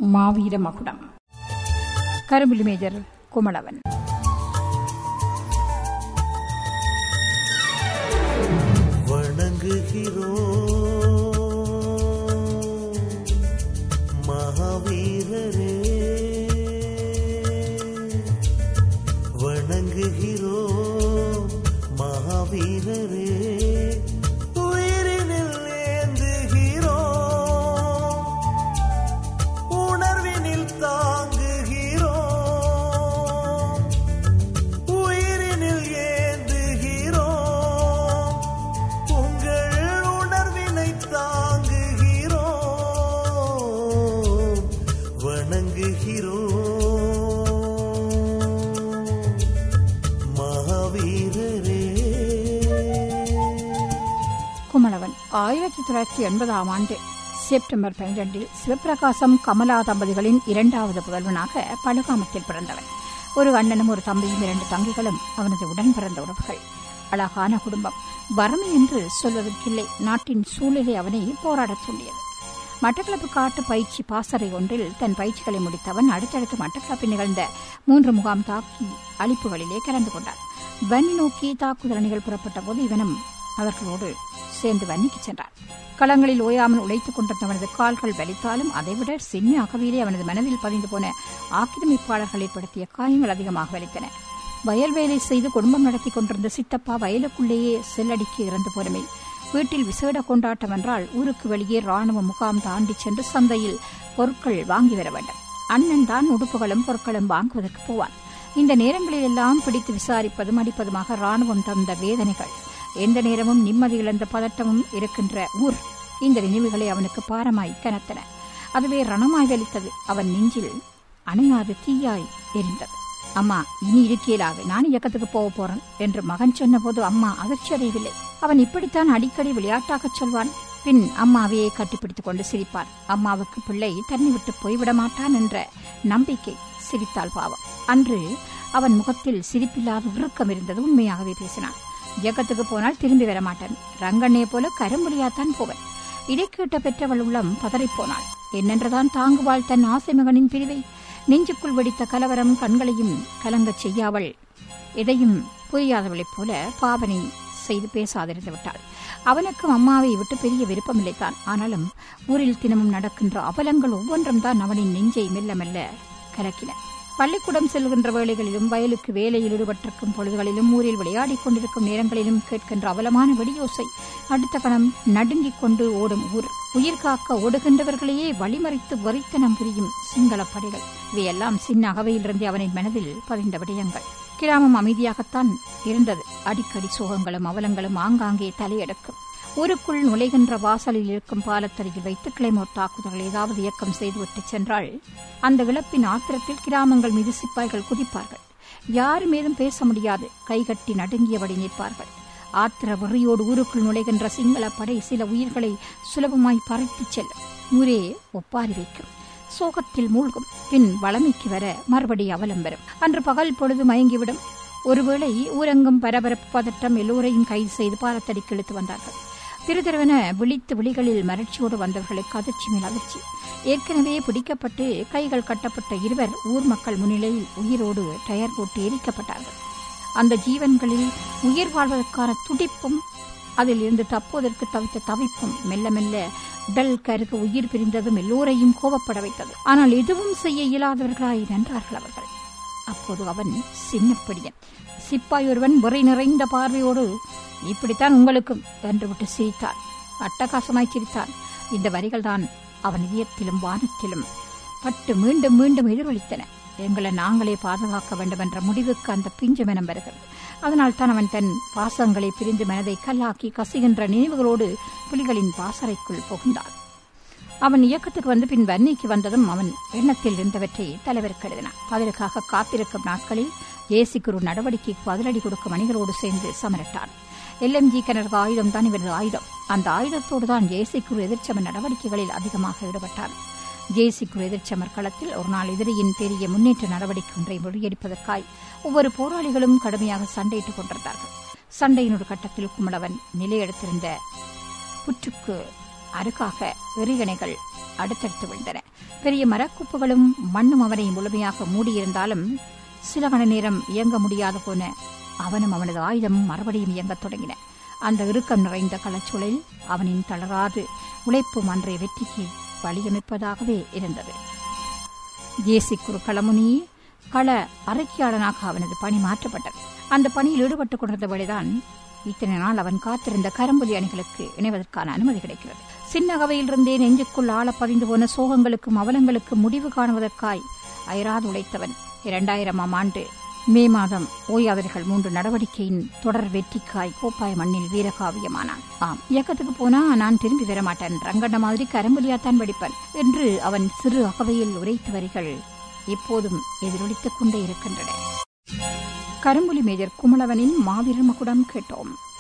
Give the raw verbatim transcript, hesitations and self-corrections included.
மாவீர மகுடம். கரும்பிலி மேஜர் குமளவன். வணங்குகிறோம் மகாவீரரே, வணங்குகிறோம் மகாவீரரே, உயிரினில் ஏந்துகிறோம், உணர்வினில் தாங்குகிறோம், உயிரினில் ஏந்துகிறோம், உங்கள் உணர்வினை தாங்குகிறோம், வணங்குகிறோம் மகாவீரரே. குமளவன் ஆயிரத்தி தொள்ளாயிரத்தி எண்பதாம் ஆண்டு செப்டம்பர் பனிரெண்டில் சிவபிரகாசம் கமலா தம்பதிகளின் இரண்டாவது புதல்வனாக பழுகாமத்தில் பிறந்தவன். ஒரு அண்ணனும் ஒரு தம்பியும் இரண்டு தங்கைகளும் அவனது உடன் பிறந்த உறவுகள். அழகான குடும்பம். வறுமை என்று சொல்வதற்கில்லை. நாட்டின் சூழ்நிலை அவனை போராடத் தூண்டியது. மட்டக்களப்பு காட்டு பயிற்சி பாசறை ஒன்றில் தன் பயிற்சிகளை முடித்தவன் அடுத்தடுத்து மட்டக்களப்பில் நிகழ்ந்த மூன்று முகாம் தாக்கி அழிப்புகளிலே கலந்து கொண்டான். வன்னி நோக்கி தாக்குதல் அணிகள் புறப்பட்ட போது இவனும் அவர்களோடு சேர்ந்து வன்னிக்கு சென்றான். களங்களில் ஓயாமல் உழைத்துக் கொண்டிருந்தவனது கால்கள் வலித்தாலும் அதைவிட சின்ன அகவியிலே அவனது மனதில் பதிந்து போன ஆக்கிரமிப்பாளர்கள் ஏற்படுத்திய காயங்கள் அதிகமாக வலித்தன. வயல் வேலை செய்து குடும்பம் நடத்தி கொண்டிருந்த சித்தப்பா வயலுக்குள்ளேயே செல்லடிக்கு இறந்து போனமை. வீட்டில் விசேட கொண்டாட்டம் என்றால் ஊருக்கு வெளியே ராணுவ முகாம் தாண்டி சென்று சந்தையில் பொருட்கள் வாங்கி வர வேண்டும். அண்ணன் தான் உடுப்புகளும் பொருட்களும் வாங்குவதற்கு போவான். இந்த நேரங்களில் எல்லாம் பிடித்து விசாரிப்பதும் அடிப்பதுமாக ராணுவம் தந்த வேதனைகள், எந்த நேரமும் நிம்மதி இழந்த பதட்டமும் இருக்கின்ற ஊர். இந்த நினைவுகளை அவனுக்கு பாரமாய் கனத்தன. அதுவே ரணமாய் வலித்தது. அவன் நெஞ்சில் அணையாது தீயாய் எரிந்தது. அம்மா, இனி இருக்கையிலாக நான் இயக்கத்துக்கு போக போறேன் என்று மகன் சொன்னபோது அம்மா அதிர்ச்சி அடையவில்லை. அவன் இப்படித்தான் அடிக்கடி விளையாட்டாகச் சொல்வான். பின் அம்மாவையே கட்டிப்பிடித்துக் கொண்டு சிரிப்பான். அம்மாவுக்கு பிள்ளை தண்ணி விட்டு போய்விட மாட்டான் என்ற நம்பிக்கை. சிரித்தால் பாவம். அன்று அவன் முகத்தில் சிரிப்பில்லாத உருக்கம் இருந்தது. உண்மையாகவே பேசினான். இயக்கத்துக்கு போனால் திரும்பி வரமாட்டான். ரங்கண்ணே போல கரும்புலியாத்தான் போவன். இதை கேட்ட பெற்றவள் உள்ளம் பதறிப்போனாள். என்னென்றதான் தாங்குவாள் தன் ஆசை மகனின் பிரிவை? நெஞ்சுக்குள் வெடித்த கலவரம் கண்களையும் கலங்கச் செய்யாவள். எதையும் புரியாதவளைப் போல பாவனை செய்து பேசாதிருந்து விட்டாள். அவனுக்கும் அம்மாவை விட்டு பெரிய விருப்பமில்லைத்தான். ஆனாலும் ஊரில் தினமும் நடக்கின்ற அவலங்கள் ஒவ்வொன்றும் தான் அவனின் நெஞ்சை மெல்ல மெல்ல கலக்கின. பள்ளிக்கூடம் செல்கின்ற வேளைகளிலும் வயலுக்கு வேலையில் ஈடுபட்டிருக்கும் பொழுதுகளிலும் ஊரில் விளையாடிக் கொண்டிருக்கும் நேரங்களிலும் கேட்கின்ற அவலமான வெடியோசை. அடுத்த கணம் நடுங்கிக் கொண்டு ஓடும் ஊர். உயிர் காக்க ஓடுகின்றவர்களையே வழிமறித்து வரித்தனம் புரியும் சிங்கள படைகள். இவையெல்லாம் சின்ன அகவையிலிருந்து அவனின் மனதில் பதிந்த விடயங்கள். கிராமம் அமைதியாகத்தான் இருந்தது. அடிக்கடி சோகங்களும் அவலங்களும் ஆங்காங்கே தலையெடுக்கும். ஊருக்குள் நுழைகின்ற வாசலில் இருக்கும் பாலத்தடியில் வைத்து கிளைமோர் தாக்குதல்கள் ஏதாவது இயக்கம் செய்துவிட்டு சென்றால் அந்த இழப்பின் ஆத்திரத்தில் கிராமங்கள் மீது சிப்பாய்கள் குதிப்பார்கள். யாரும் ஏதும் பேச முடியாது. கைகட்டி நடுங்கியபடி நிற்பார்கள். ஆத்திர வெறியோடு ஊருக்குள் நுழைகின்ற சிங்கள படை சில உயிர்களை சுலபமாய் பறித்துச் செல்லும். ஊரே ஒப்பாரி வைக்கும். சோகத்தில் மூழ்கும். பின் வளமைக்கு வர மறுபடி அவலம் வரும். அன்று பகல் பொழுது மயங்கிவிடும். ஒருவேளை ஊரங்கும் பரபரப்பு பதட்டம் எல்லோரையும் கைது செய்து பாலத்தடிக்கு இழுத்து வந்தார்கள். திருதிருவென விழித்து விழிகளில் மகிழ்ச்சியோடு வந்தவர்களுக்கு அதிர்ச்சி மேல் அதிர்ச்சி. ஏற்கனவே பிடிக்கப்பட்டு கைகள் கட்டப்பட்ட இருவர் ஊர் மக்கள் முன்னிலையில் உயிரோடு டயர் போட்டு எரிக்கப்பட்டார்கள். அந்த ஜீவன்களில் உயிர் வாழ்வதற்கான துடிப்பும் அதில் இருந்து தப்புவதற்கு தவித்த தவிப்பும் மெல்ல மெல்ல உடல் கருகு உயிர் பிரிந்ததும் எல்லோரையும் கோபப்பட வைத்தது. ஆனால் எதுவும் செய்ய இயலாதவர்களாய் நின்றார்கள் அவர்கள். அப்போது அவன் சின்னப்படியன். சிப்பாய் ஒருவன் உரை நிறைந்த பார்வையோடு இப்படித்தான் உங்களுக்கும் என்று விட்டு சிரித்தான். அட்டகாசமாய் சிரித்தான். இந்த வரிகள் தான் அவன் இதயத்திலும் வானத்திலும் பட்டு மீண்டும் மீண்டும் எதிரொலித்தன. எங்களை நாங்களே பாதுகாக்க வேண்டும் என்ற முடிவுக்கு அந்த பிஞ்சு மனம் வருகிறது. அதனால் தான் அவன் தன் பாசங்களை பிரிந்து மனதை கல்லாக்கி கசிகின்ற நினைவுகளோடு புலிகளின் பாசறைக்குள் புகுந்தான். அவன் இயக்கத்துக்கு வந்து பின் வன்னிக்கு வந்ததும் அவன் எண்ணத்தில் இருந்தவற்றை தலைவருக்கு எழுதினான். பதிலுக்காக காத்திருக்கும் நாட்களில் ஏசி குரு நடவடிக்கைக்கு பதிலடி கொடுக்கும் அணிகளோடு சேர்ந்து சமரிட்டான். எல்எம்ஜி கனரக ஆயுதம் தான் இவரது ஆயுதம். அந்த ஆயுதத்தோடு தான் ஜேசி குரு எதிர்ச்சமர் நடவடிக்கைகளில் அதிகமாக ஈடுபட்டார். ஜேசி குரு எதிர்ச்சமர் களத்தில் ஒரு நாள் எதிரியின் பெரிய முன்னேற்ற நடவடிக்கை ஒன்றை முறியடிப்பதற்காய் ஒவ்வொரு போராளிகளும் கடுமையாக சண்டையிட்டுக் கொண்டிருந்தார்கள். சண்டையின் ஒரு கட்டத்தில் குமளவன் நிலையெடுத்திருந்த புற்றுக்கு அருகாக எறிகணைகள் அடுத்தடுத்து விழுந்தன. பெரிய மரக்குப்புகளும் மண்ணும் அவனை முழுமையாக மூடியிருந்தாலும் சில கண நேரம் இயங்க முடியாது போன அவனும் அவனது ஆயுதமும் மறுபடியும் இயங்கத் தொடங்கின. அந்த இறுக்கம் நிறைந்த களச்சூழலில் அவனின் தளராது உழைப்பும் அன்றைய வெற்றிக்கு வழியமைப்பதாகவே இருந்தது. தேசிய குரு களமுனி கள அறிக்கையாளனாக அவனது பணி மாற்றப்பட்டது. அந்த பணியில் ஈடுபட்டுக் கொண்டிருந்த வேளைதான் இத்தனை நாள் அவன் காத்திருந்த கரும்புலி அணிகளுக்கு இணைவதற்கான அனுமதி கிடைக்கிறது. சின்ன கவையிலிருந்தே நெஞ்சுக்குள் ஆழ பதிந்து போன சோகங்களுக்கும் அவலங்களுக்கும் முடிவு காணுவதற்காய் அயராது உழைத்தவன் இரண்டாயிரமாம் ஆண்டு மே மாதம் ஓயாதர்கள் மூன்று நடவடிக்கையின் தொடர் வெற்றிக்காய் கோப்பாய மண்ணில் வீரகாவியமானான். ஆம், இயக்கத்துக்கு போனா நான் திரும்பி வரமாட்டேன், ரங்கண்ண மாதிரி கரம்புலியாத்தான் வெடிப்பன் என்று அவன் சிறு அகவையில் உரைத்த வரிகள் இப்போதும் எதிரொலித்துக் கொண்டே இருக்கின்றன. கரும்புலி மேஜர் குமளவனின் மாவீரர் மகுடம் கேட்டோம்.